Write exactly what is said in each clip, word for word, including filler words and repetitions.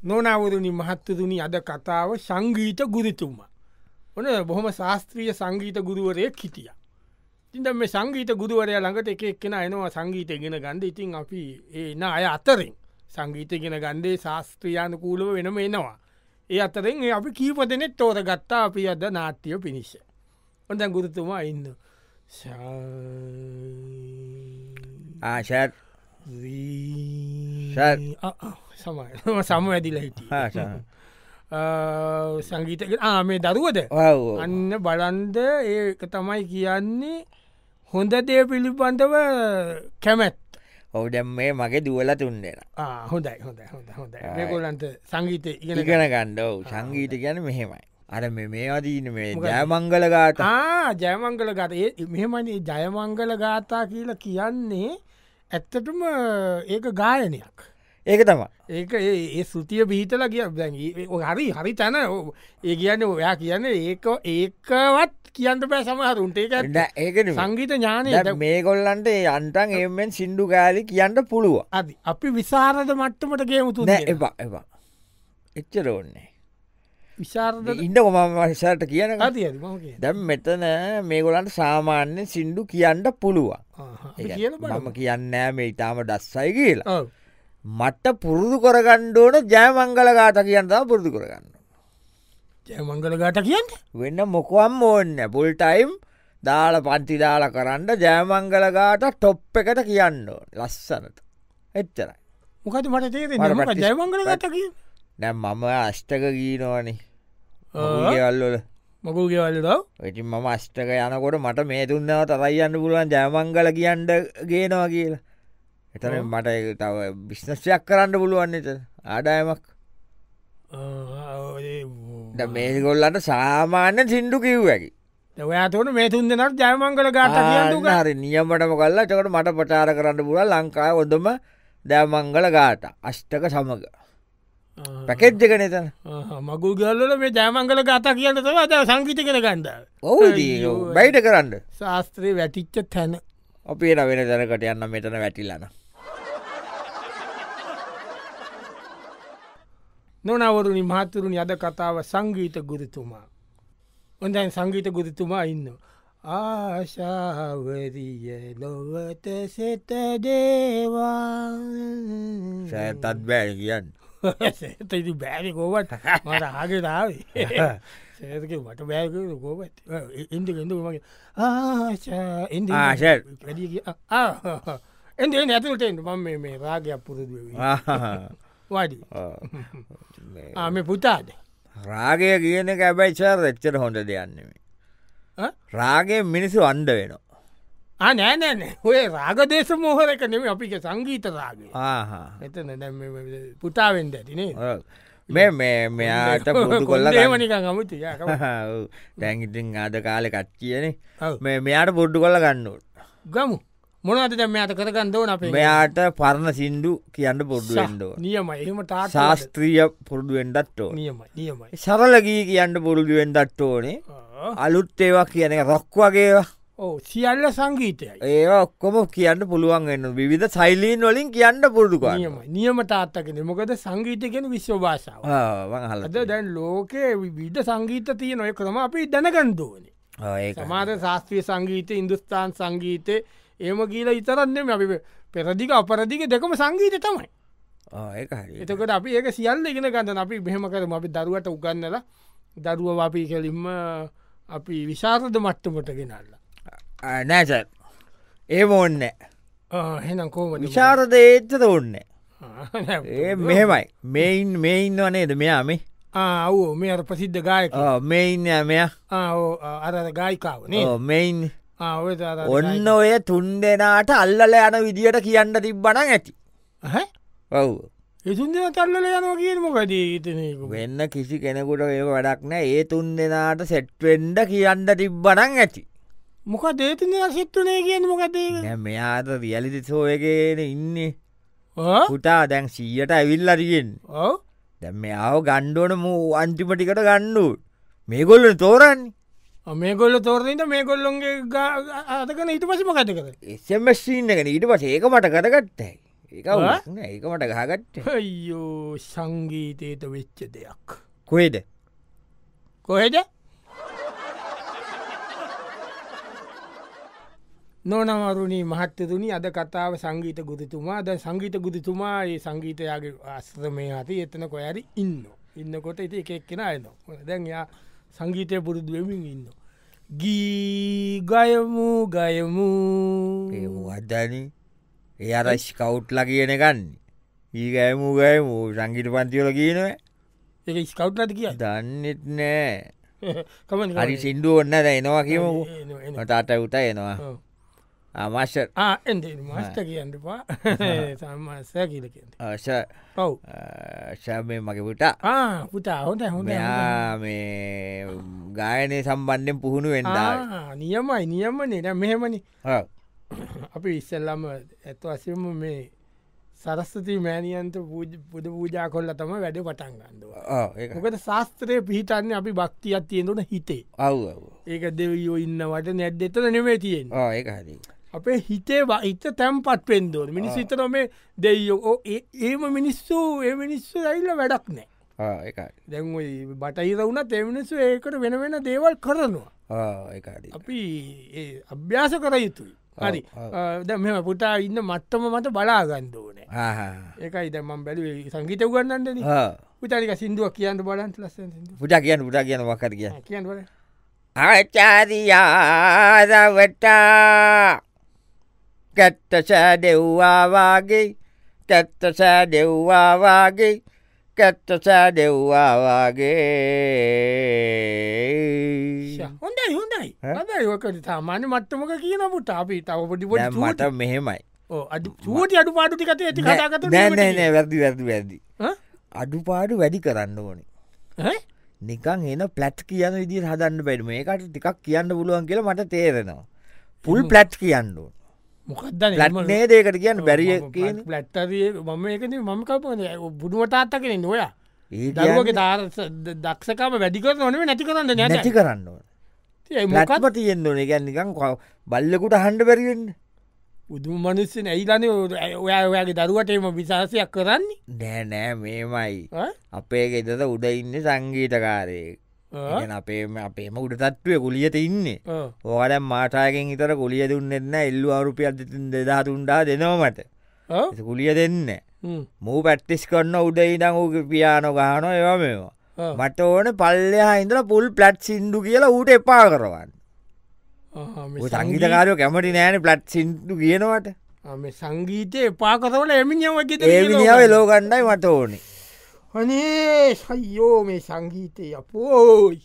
නොනවරුණි මහත්තතුනි අද කතාව සංගීත ගුරුතුමා. ඔන බොහොම ශාස්ත්‍රීය සංගීත ගුරුවරයෙක් හිටිය. තිද මේ සංගීත ගුරුවරය ළඟට එක එක්කෙන එනවා සංගීතය ගෙන ගණඩ ඉතින් අපි ඒන අය අතරින් සංගීතය ගෙන ගණ්ඩේ ශාස්ත්‍රියයාන කූලව වෙනම එනවා. ඒ අතරෙන් අපි කීප දෙනෙත් තෝර ගත්තා අපි අද නාට්‍යය පිණිස. ඔොඳ ගුරුතුමා ඉන්න ආශත් සමයි සම ඇදිල හිටිය සංගීතක ආමේ දරුවද අන්න බලන්ද ඒක තමයි කියන්නේ හොඳ දේ පිළිබඳව කැමැත් ඔව දැම් මේ මගේ දුවල තුන්දෙන හොඳයි හොඳ හොඳ හොඳ මේකොලන්ට සංගීත ඉගෙන ගණ්ඩව සංගීත ගැන මෙහෙමයි අර මේ අදීන මේ ජයමංගල ගාත ජයමංගල ගත මෙහෙමනි ජයමංගල ගාතා කියලා කියන්නේ ඇත්තටම ඒක ගායනයක් ඒක තම ඒක ඒ සෘතිය බිහිතල කිය හරි හරි තැන ඒ කියන්න ඔයා කියන්න ඒක ඒකවත් කියන්න බෑ සමහරුන්ට ඒක ඒක සංගීත ඥානය මේගොල්ලන්ට අන්ටන් එමෙන් සිින්ඩු ගාලි කියන්න පුළුව අද අපි විසාරද මට්ටමට ගේමුතු එපා එපා එච්චර ඕන්නේ විශාරද ඉන්න කොම විසාට කියන දැම් මෙතන මේගොලන්ට සාමාන්‍ය සිින්ඩු කියන්න පුළුවන් මම කියන්නෑ මේ ඉතාම දස්සයි කියලා මට පුරුදු කරගණ්ඩෝන ජයමංගල ගාත කියන්තා පුරුදු කරගන්න ජයමංගල ගාට කියන්න වෙන්න මොකවම් ඕන්න පුල්ටයිම් දාල පන්ති දාල කරන්න ජයමංගල ගාට ටොප් එකට කියන්න ලස්සනට එච්චරයි මොකද මට තේ ජයමංගල ගත කිය දැම් මම අෂ්ටක ගීනවනේ ගවල්ලොල මකු ගෙවල්ලද ඉතින් මම අෂ්ටක යනකොට මට මේ තුන්නව තරයියන්න පුළුවන් ජයමංගල කියන්ට ගේනවා කියලා එතන මට තව බිස්නස්යක් කරන්න පුළුවන් එත ආඩායමක් මේගොල්ලන්ට සාමාන්‍ය සිින්ඩු කිව්වකි ඔයාතවන මේ තුන් දෙනට ජයමංගල ගාත හරි නියමටම කල්ලා චකට මට පටාර කරන්න පුල ලංකාය ොදම දෑමංගල ගාට අෂ්ටක සමඟ පැකෙච්ජක නතන මගු ගල්ල මේ ජයමංගල ගාත කියන්න තව අද සංගීත කර ගන්ඩ ඔහු බයිට කරන්න ශාස්ත්‍රයේ වැටිච්ච තැන අපේ වෙන තැනකට යන්න මෙතන වැටිලන නොනවරුණි මහතුරුණි අද කතාව සංගීත ගුරුතුමා. ඔොඳයි සංගීත ගුරුතුමා ඉන්න. ආශාවරිය ලොවත සෙත දේවා සෑතත් බෑන කියන්න සේතති බෑරි කෝවට මට ආගෙතාවේ සේක මට බෑක කෝවත් ඉන්ද ඉඳ මගේ ආශා ඉ එද ඇතුට මම මේ රාගයක් පුරුදු වඩි ආම පුතාද රාගය කියන ඇබයිචර් එච්චර හොඳ දෙයන්නෙමේ රාගේ මිනිස්සු අන්ඩ වෙනවා නෑනෑන ඔය රාගදේශ මෝහරක නෙම අපික සංගීත රාගේ එතන පුතාවෙන්ද ඇතිනේ මේ මේ මෙයාට පුරුදු කොල්ල මනික ගමුති දැංගිටින් ආද කාලෙ කට්ටියනේ මේ මෙයාට පුඩ්ඩු කොල්ල ගන්නුවට ගමු මොනවද මෙයාට කරගන්න ඕන අපේ මෙයාට පරණ සිින්ඩු කියන්න පුරුදුුවෙන්ඩෝ නියමයි එහම තා ශාස්ත්‍රීය පුරුදුුවෙන්ඩත්තෝ නියමයි නියමයි සරලගී කියන්න පුරුදුුවෙන්දට්ටෝනේ අලුත් ඒවා කියන එක රොක් වගේවා ඕ සියල්ල සංගීතය ඒ ඔක්කොම කියන්න පුළුවන් එන්න විධ සයිලීන් වලින් කියන්න පුරුදුකා නියම තාත්තකෙන මොකද සංගීතගෙන විශ්ව භාෂාව හලද දැන් ලෝකයේ විධ සංගීත තිය නොය කරම අපි දැනගන්දෝන සමාත ශාස්ත්‍රිය සංගීත ඉන්දුස්ථාන් සංගීතය ඒම කියලා ඉතරන්නේ අපි පෙරදික අපරදික දෙකම සංගීත තමයි එතකට අපි ඒක සියල්ල ඉගෙන ගන්න අපි මෙහෙම කරම අපි දරුවට උගන්නල දරුව අපි කෙලින්ම අපි විශාරද මට්ටමට ගෙනල්ල නෑස ඒ ඕන්න හෙනම් කෝම විශාරද ඒත්තද ඔන්න ඒ මෙහෙමයි මෙයින් මෙයින්න වනේද මෙයාමේ ආවෝ මේ අර ප්‍රසිද්ධ ගායක මෙයින්න මෙයා අර ගායිකාවන මෙයින් ඔන්න ඔය තුන් දෙනාට අල්ලල යන විදියට කියන්න තිබ්බන ඇති ඔව් එතුන් දෙන තල්ලල යනවා කියනමකදී ඉතන වෙන්න කිසි කෙනෙකුට ඒ වැඩක් නෑ ඒ තුන් දෙනාට සෙට්වෙන්ඩ කියන්න තිබ්බනං ඇති මොක දේතුන සිත්තුනේ කියන මොකදේ මෙයාත රියලිති සෝයගෙන ඉන්නේ පුටා දැන් සීයට ඇවිල්ලරියෙන් දැම් මෙයාව ගණ්ඩෝන මූ අන්තිපටිකට ගණ්ඩු මේගොල්ල තෝරන්නේ මේගොල්ල තෝරනට මේගොල්ලොන්ගේ අතකන ඊට පසම කත කර එසමස්ීන්න එකන ඊට පස ඒක මට කරගත්තයි ඒක ඒකමට ගහගත්ත අයියෝ සංගීතයට වෙච්ච දෙයක් කොේද කොහෙද නොනවරුණී මහත්තතුනි අද කතාව සංගීත ගුරුතුමා ද සංගීත ගුරුතුමා ඒ සංගීතයාගේ ආශ්‍රමය ඇති එතන කොයරි ඉන්න ඉන්නකොට ඉති එක එක්කෙන අයන දැන් යා සංගීතය පුරුදුවමින් ඉන්න ගී ගයමු ගයමු අදන ඒ අරශ් කවුට්ල කියන ගන්න ඒ ගයමු ගයමු සංගීත පන්තිවල කියනව ඒ ස්කවට්ලට කිය දන්නෙත් නෑ හරි සිින්දුව ඔන්න එනවා කියමු තාට උත එනවා ආමාශ එද මස්ට කියන්නපා සම්මාස කියල ආශ ඔව් ශාමය මගේ පුටා පුතා හොඳ හොඳ මේ ගායනය සම්බන්ධයෙන් පුහුණු වෙන්ඩා නියමයි නියමනේ මෙහෙමනි අපි ඉස්සල්ලම ඇත්තු අසම මේ සරස්තති මෑනියන්ත පුද පූජා කොල්ල තම වැඩ පටන් ගන්නවා මොකද ශාස්ත්‍රය පිහිටන්නේ අපි භක්තියක් තියෙනට හිතේ අව් ඒක දෙවියෝ ඉන්නවට නැඩ් එතන නෙවේ තියෙන් ඒක හරි අපේ හිතේ හිත තැම්පත් පෙන්දෝන මිනිස් හිතන මේ දෙයෝ ඒම මිනිස්සු ඒ මිනිස්සු ඇයිල්ල වැඩක් නෑ දැන් බටහිර වුණ තෙමිනිස්සු ඒකට වෙන වෙන දේවල් කරනවා අපි අභ්‍යාස කර යුතුයි හරි ද මෙම පුටා ඉන්න මත්තම මට බලාගන්න ඕනෑ ඒකයි දැමම් බැලි සංගීත ගන්නන්නන පුතාරික සිින්දුවක් කියන්න බලන්ට ලස්ස පුටා කියන්න පුටා කියන වක්කර කිය කියන්න ආචාරියාදවටා කැත්ත සෑ දෙව්වාවාගේ කැත්ත සෑ දෙව්වාවාගේ කැත්ත සෑ දෙව්වාවාගේ හොඳයි හොඳයි අදයකට සාමාන්‍ය මට්ටමක කියන පුට අපි තව පොඩි පොඩි මට මෙහෙමයි අඩ චුවටි අඩු පාඩුටිකත ඇති කතාගත නෑ වැදදි වැදදි වැදදි අඩුපාඩු වැඩි කරන්න ඕනේ නිකන් එන පලට් කියන්න විදි හදන්න බැඩම ඒකට ටිකක් කියන්න පුළුවන් කියලා මට තේරෙනවා පුල් පලට් කියන්න ඕන මොකක්ද ලට්නේ දේකට කියන්න බැරිිය කියන පලට්ටරිය මම එකන මම කල්පන බුදුමටාත්ත කෙනෙ නොයා ඒ දරුවගේ දාර දක්ෂකම වැඩිකර නොනේ නැති කරන්න නැති කරන්න ලටම තියෙන්න්න ඕන ගැන්නිකන් බල්ලකුට හන්ඩ බැරිවෙන්න උදුම මනුස්සන ඇයිලන ඔයා ඔයාගේ දරුවටම විශාසයක් කරන්නේ නෑ නෑ මේමයි අපේ ගෙතත උඩ ඉන්න සංගීතකාරයෙක් අපේම අපේම උඩ තත්වය කුලියට ඉන්නේ ඕකඩ මාටායගෙන් ඉතර කුලිය දුන්නෙන්න එල්ලු අවරුපිය අදතින් දෙදාතුන්ඩා දෙනවමට කුලිය දෙන්න මූ පැට්ටිස් කරන්න උඩ ඉඩං ඌ පියානො ගාන ඒවා මේවා මට ඕන පල්ලයා ඉඳල පුල් ප්ලට් සිින්දු කියලා ඌට එපා කරවන්න සංගීතකාරයෝ කැමටි නෑන ප්ලට් සිින්දු කියනවට මේ සංගීතය එපා කරවල එමිනිියවගේ ඒමිනිියාව ලෝගණ්ඩයි මට ඕනේ අනේ සයියෝ මේ සංගීතය අපෝයි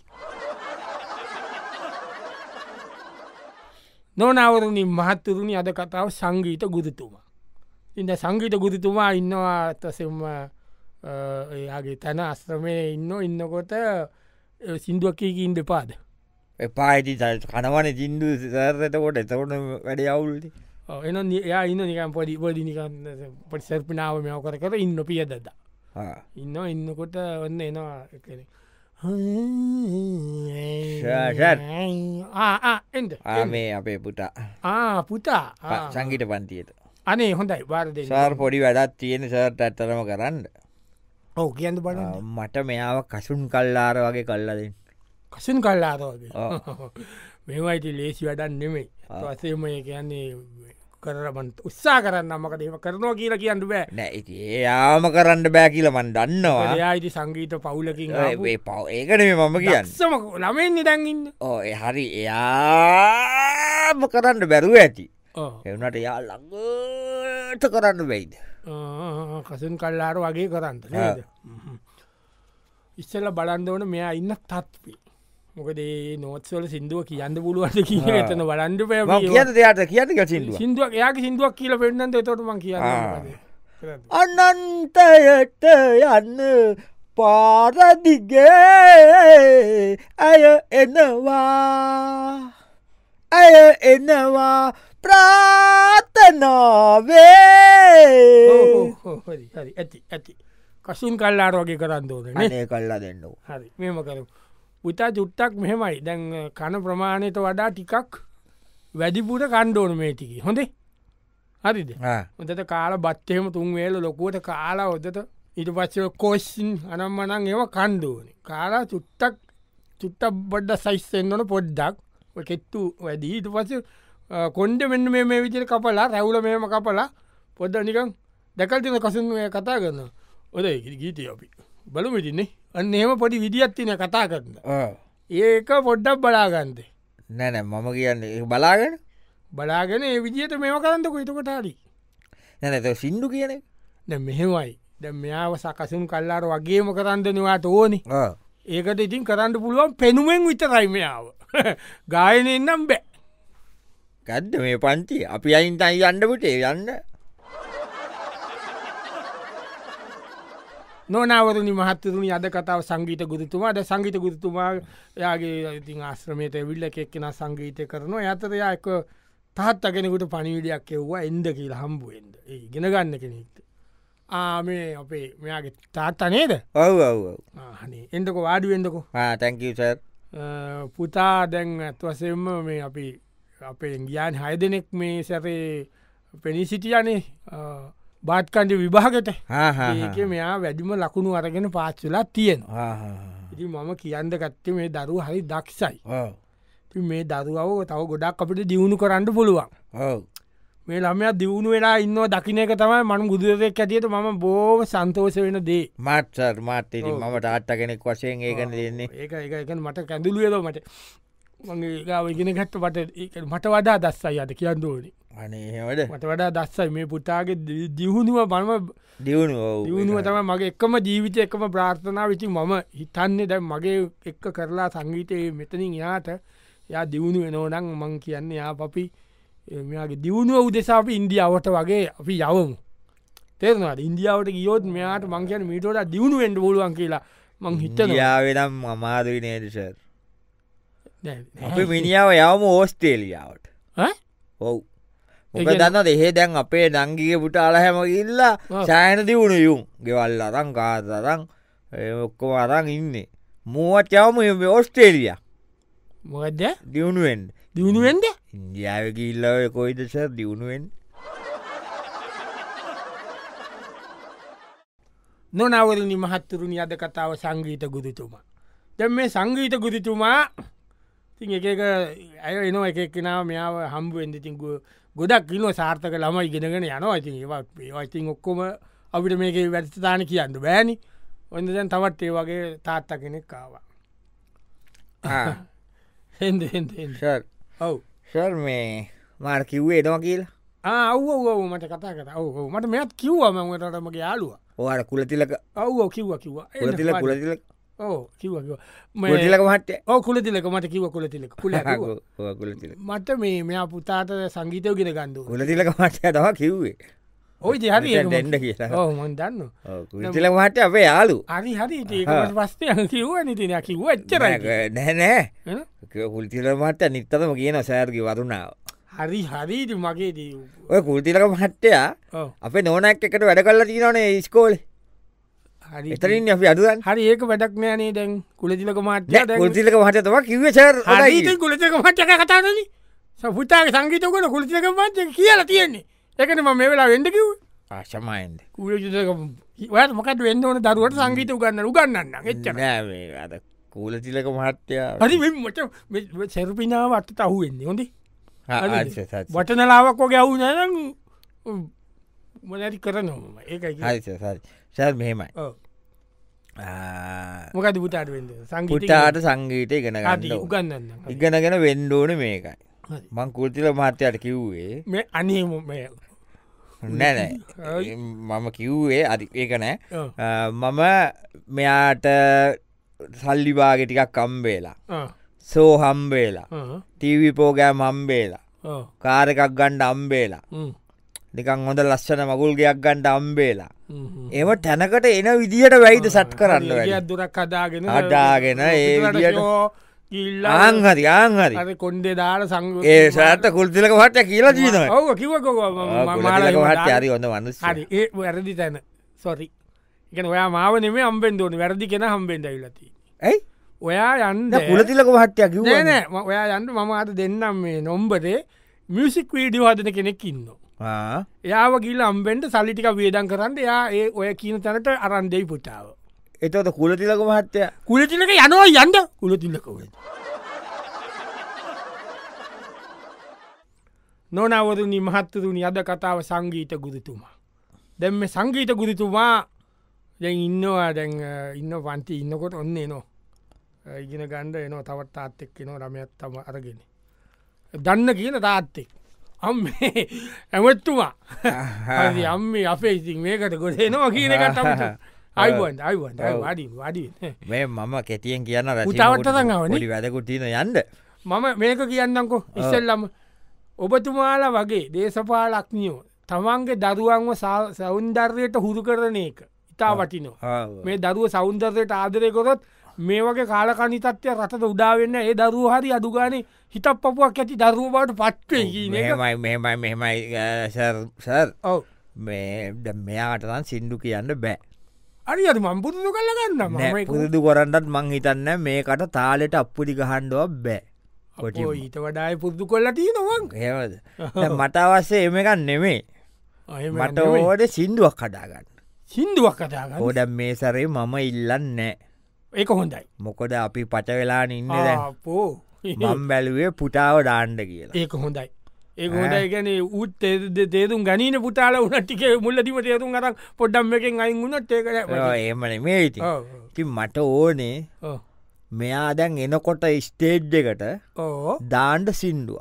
නොනවරුණි මහත්තුරුණි අද කතාව සංගීත ගුරුතුමා ඉන්න සංගීත ගුරුතුමා ඉන්නවා ඇත්තසෙම එයාගේ තැන අස්ත්‍රමය ඉන්න ඉන්නකොට සිින්දුවකීකින් දෙපාද එපායිති කනවන ජින්දු සරතකොට එතකොට වැඩ අවුල්ලි එන එයා ඉන්න නිකම් පොඩි පොඩි නිකන් පොඩි සර්පනාව මෙව කර කර ඉන්න පියදද ඉන්න ඉන්නකොට ඔන්න එනවා කෙනෙ එන්ද මේ අපේ පුටා ආ පුතා සංගීට පන්තියට අනේ හොඳයි වාරද සාර් පොඩි වැඩත් තියෙන සර්ට ඇත්තරම කරන්න ඔව කියන්න බල මට මෙයාව කසුන් කල්ලාර වගේ කල්ලදෙන් කසුන් කල්ලාරවගේ මේවයිති ලේසි වැඩන් නෙමෙයි වසේමය කියන්නේ කරබන්ත උත්සා කරන්න අමකට ඒම කරනවා කියලා කියන්න බෑ නෑ ඒයාම කරන්න බෑ කියල මන් දන්නවා යායිති සංගීත පවුලකින් පව ඒකන මම කියන්න සම ළමෙන් නිදැන්ඉන්න ඕ හරි එයාම කරන්න බැරුව ඇති එවනට යා ළඟට කරන්න බැයිද කසුන් කල්ලාර වගේ කරන්න නේද ඉස්සල්ල බලන්දවන මෙයා ඉන්න තත්පි මොකදේ නොත්වල සිින්දුව කියන්න පුළුවන්ට කියන එතන බලන්ඩ පෑ කියන්න දෙයාට කියන්න සිින්දුව සිින්දුවක් එයාගේ සිින්දුවක් කියල පෙන්න්නද තොටම කිය අනන්තයට යන්න පාරදිගේ ඇය එනවා ඇය එනවා ප්‍රාතනාවේ හරි ඇති ඇති කසුන් කල්ලාර වගේ කරන්න ඕන නේ කල්ලා දෙන්න හරි මෙම කරු පුතා චුට්ටක් මෙහෙමයි දැන් කන ප්‍රමාණයට වඩා ටිකක් වැඩිපුට කණ්ඩෝන මේ ටිකි හොඳේ හරිද ඔොදට කාල බත්තයම තුන් වේල ලොකුවට කාලා ඔොදට ඉට පස්සේ කෝස්සින් අනම්මනං ඒව කණ්ඩුවන කාලා චුට්ටක් චුට්ටක් බඩ්ඩ සයිස්සෙන්න්නන පොඩ්ඩක් කෙත්තු වැඩී ඉට පස්ස කොන්්ඩ මෙන්න මේ විචර කපලා රැවුල මේම කපලා පොඩ්ඩ නිකම් දැකල් තින කසුන් කතා කරන්න ඔද ගීතය අපි බලමිටින්නේ අන්න ඒම පොඩි විදිියත් තින කතා කරන්න ඒක පොඩ්ඩක් බලාගන්ද නැනැ මම කියන්නේ බලාගෙන බලාගෙන ඒ විදියට මෙම කරන්නක එතකොටාරි නැනැ සිින්දු කියන දැ මෙහෙමයි දැ මෙයාව සකසුම් කල්ලාර වගේම කරන්නනවාට ඕනි ඒකට ඉතින් කරන්න පුළුවන් පෙනුවෙන් විතරයිමයාව ගායනෙන්නම් බෑ ගත්ද මේ පන්ති අපි අයින්තයි අන්ඩපුටේ යන්න නොනවරනි මහත්තරුණි අද කතාව සංගීත ගුරුතුමා ද සංගීත ගුරුතුමා යාගේ ඉතින් ආශ්‍රමයට විල්ල එක්කෙන සංගීතය කරනවා ඇතරයා එක තහත් අගෙනෙකුට පනිවිඩයක් එව්වා එන්ද කියලා හම්බුවෙන්ද ඒ ගෙන ගන්න කෙනෙක්ට ආමේ අපේ මෙයාගේ තාත්තා නේද ඔව ඔව හනේ එන්ටක වාඩුවෙන්දකෝ තැංකස පුතා දැන් ඇත්වසෙම මේ අපි අපේ ගියාන් හය දෙනෙක් මේ සැරේ පෙනී සිටියනේ බාත්කන්ඩ විභාගට ඒක මෙයා වැඩිම ලකුණු අරගෙන පාච්චලා තියෙන ඉති මම කියන්න ගත්තේ මේ දරුව හරි දක්ෂයි මේ දරුවව තව ගොඩක් අපිට දියුණු කරන්න පුළුවන් මේ ළමයා දියුණු වෙලා ඉන්න දකින එක තමයි මනු ගුදුරෙක් ඇතියට ම බෝම සන්තෝස වෙන දේ මත්සර් මාතේ මට තාත්ත කෙනෙක් වශයෙන් ඒකන දෙන්නේ ඒක එක මට කැඳලුවද මට මගේ ගාව ඉගෙන ගත්ත මට මට වඩා දස්සයි අද කියන්න ඕනි අනේට මට වඩා දස්සයි මේ පුතාගේ දියුණුව බනම දියුණුව දියුණුව තම මගේ එක්කම ජීවිතය එකම ප්‍රාර්ථනා විචි මම හිතන්නේ දැ මගේ එක්ක කරලා සංගීතයේ මෙතනින් යාට යා දියුණු වෙනෝනං මං කියන්න යා පපි මෙයාගේ දියුණුව උදෙසාපි ඉන්දියාවට වගේ අපි යවමු තේරනවාට ඉන්දියාවට ගියෝත් මෙයාට මං කියන මීටෝට දියුණුවෙන්ට බොලුවන් කියලා මං හිතන යාවෙනම් අමාදුයි නේදසර් අපි මිනිාව යවම ඕස්ටේලියාවට ඔව් මොක දන්න දෙහේ දැන් අපේ දංගිය පුට අලහැම ඉල්ලා සෑන දියුණු යුම් ගෙවල් අරං කාතරං ඔක්කොම අරං ඉන්නේ මූුවත් යවම ඕස්ටේලිය මොකද දියුණුවෙන් දියුණුවෙන්ද ඉන්දියාවක ඉල්ලාව කොයිදස දියුණුවෙන් නොනවරනි මහත්තුරුණි අද කතාව සංගීත ගුරුතුමා දැම් මේ සංගීත ගුරුතුමා ති එක ඇය එනවා එකක්ෙනාව මෙයාව හම්බුවෙන්දතිංගු ගොඩක් කිලෝ සාර්ථක ළම ඉගෙනගෙන යනවා ඉතින් ඒවත් ඒවයිතින් ඔක්කොම අපිට මේක වැඩස්ථාන කියන්න බෑනි ඔන්න දැන් තවත් ඒ වගේ තාත්ත කෙනෙක් කාවා හෙන්ද හෙන්සර් ඔව් සර් මේ මාර කිව්වේ එනවා කියලා අව් ඔව මට කතා කර ඔව මට මෙත් කිව්වම මටමගේ යාලුව ඕහට කුලතිලක ඔව් කිව්ව කිව්වා කුලතිල කුලතිලක ඕ කිව කුලතිලක මට ඕ කුලතිලක මට කිව කුලතිලක කුල මට මේ මෙයා පුතාට සංගීතය ගෙන ගන්ඩු කුලතිලක මට තව කිව්වේ ඔයි හරි දෙන්න කියලා මන් දන්න කුලතිලක මට අපේ යාලු හරි හරි පස්සේ කිව්ව නිතින කිව්ව එච්චර නැනෑ කුල්තිල මට නිත්තතම කියන සෑර්ගි වරුණාව හරි හරිද මගේදී ඔය කුල්තිලක මහත්තයා අපේ නොනැක් එකට වැඩ කල්ල තිනනේ ස්කෝල එතරින් අපි අදුවන් හරි ඒක වැඩක් නෑනේ දැන් කුලතිලක මට කුල්තිලක මහතතම කිව සර් කුලතික මට්ක කතානන සපුතාගේ සංගීතකොට කුලතිලක මට කියලා තියෙන්නේ එකන ම මේ වෙලා වෙඩ කිව් ආශමයින්ද කුල මොකට වෙන්න ඕන දරුවට සංගීත උගන්න උගන්නන්න එච්ච අද කූලතිලක මහත්තයා හරි මට සැරපිනාව අට අහුවෙන්නේ හොඳේ වටනලාවක් වගේ අවු නෑන මොනැති කරනොම ඒ සැල් මෙහෙමයි මොකද පුතාට වෙන්න සංගීතාට සංගීත ඉගෙන උගන්න ඉගෙනගෙන වෙන්ඩෝන මේකයි මං කුල්තිල මහත්තයට කිව්වේ මේ අනීම නැනෑ මම කිව්වේ අධි ඒක නෑ මම මෙයාට සල්ලිවාගෙ ටිකක් කම්බේලා සෝ හම්බේලා ටීවී පෝගෑම් හම්බේලා කාරකක් ගණ්ඩ අම්බේලා නිකං හොඳ ලස්සන මගුල්ගයක් ගණ්ඩ අම්බේලා ඒම තැනකට එන විදිහට වැයිද සට් කරන්න දුරක් හදාගෙන අඩාගෙන ඒ ආංහරි ආංහරි කොන්්ඩේ දාල සංග ඒ සඇත කුල්තිලක හට කියලා ජීන ඔව කිව හට හරි හොඳ වන්න හරි ඒ වැරදි තැන සොරි එක ඔයා මාව නෙමේ අම්බෙන් දෝන වැරදි කෙන හම්බෙන්ද විලති ඇයි ඔයා යන්න කුලතිලක මහට්ටයක් නෑ ඔයා යන්න මම අත දෙන්නම් මේ නොම්බරේ මියසික් වීඩියෝ හදන කෙනෙක් ඉන්න එයාව ගිල අම්බෙන්ට සල්ලිටික වේදන් කරන්න එයා ඒ ඔය කියන තැනට අරන්දෙයි පුටාව. එතට කුලතිලක මහත්තය කුලතිලක යනවා යන්ද කුලතිල්ලකව. නොනවරුණි මහත්තරුණි අද කතාව සංගීත ගුරුතුමා. දැම්ම සංගීත ගුරුතුමා දැන් ඉන්නවා දැන් ඉන්න පන්ති ඉන්නකොට ඔන්නේ නෝ ඉගෙන ගණ්ඩ එනවා තවත් තාත්තෙක් නවා රමයත්තම අරගෙන. දන්න කියන තාත්තෙක්. අම්මේ ඇමත්තුමා අම්මේ අපේ ඉතින් මේකට ගොඩ එනවා කියන එකටමට අයිුවන් අයිුවන් වඩි වඩි මේ මම කෙතියෙන් කියන්න රටවටතඟවන වැදකුටන යන්ද මම මේක කියන්නකෝ ඉස්සල්ලම ඔබතුමාලා වගේ දේශපාලක්නියෝ තමන්ගේ දරුවන්ව සෞන්දර්යට හුරු කරන එක ඉතා වටිනවා මේ දරුව සෞන්දර්යට ආදරයකොරොත් මේ වගේ කාලකනි තත්වය රටට උදාවෙන්න ඒ දරුව හරි අදුගානේ හිතක් පපුුවක් ඇති දරුව බවට පත්වේ මෙමයි මෙමයි මෙමයි සර් ඔව මේ මෙයාටතන් සිින්දු කියන්න බෑ අරි අද මම් පුරුදු කල්ල ගන්න පුරුදු කොරන්නත් මං හිතන්න මේකට තාලෙට අපපුඩි ගහන්ඩුවක් බෑ ඊට වඩාය පුරුදු කොල්ලටී නොවන් ඒවද මට අවස්සේ එම එකක් නෙමේ මට ඕට සිින්දුවක් කඩාගන්න සිින්දුවක් කතාගන්න ඕඩ මේ සරේ මම ඉල්ලන්නෑ ඒක හොඳයි මොකොද අපි පට වෙලාන ඉන්න දැපෝ මම් බැලුවේ පුටාව ඩාණ්ඩ කියලා ඒක හොඳයි ඒ හොඳයි ගැන උත් තේරුම් ගනීන පුටාල උනටික මුල්ලදිම තේරුම් අරක් පොඩ්ඩම් එකෙන් අයින් වුණත් ඒක ඒමන මේ ඉති ති මට ඕනේ මෙයා දැන් එනකොට ස්ටේජ් එකට දාණ්ඩ සින්දුව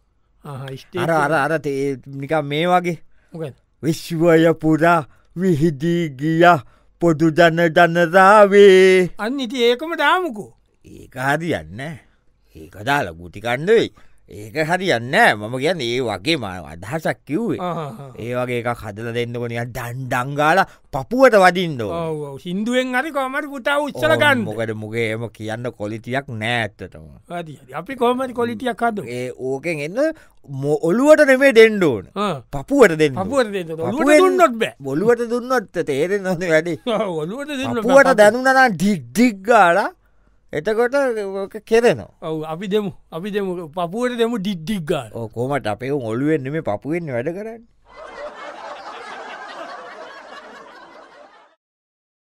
අර අර අර නික මේ වගේ විශ්වය පුරා විහිදී ගිය පොදු ජන ජනරාවේ අන්න ඉති ඒකම දාමුකෝ ඒක හරියන්න ඒක දාලා ගුටිකණ්ඩවෙයි ඒක හරියන්න මම කියන්න ඒ වගේ ම අදහසක් කිව්වේ ඒ වගේ එක හදල දෙන්නකොන ඩන්ඩංගාල පපුුවට වදින්දෝ හින්දුවෙන් හරි කොමට පුටා උත්සල ගන්න මොකට මුගේ එම කියන්න කොලිතියක් නෑඇත්තටම අපි කොමට කොලිටියක් හද ඒ ඕකෙන් එන්න ඔළුවට නෙමේ දෙන්ඩෝන පපුුවට දෙන්න දුන්නොත් බෑ බොලුවට දුන්නොත් තේරෙන් නොන වැඩි ඔළුවට දැනුනනා ඩික්්ඩික්ගාලා එතකොට කෙරෙනවා ඔව අපි දෙමු අපි දෙමු පපුුවට දෙමු ඩිඩ්ඩික්ගා කොමට අපේ ඔලුවෙන් නෙමේ පපුුවෙන් වැඩ කරන්න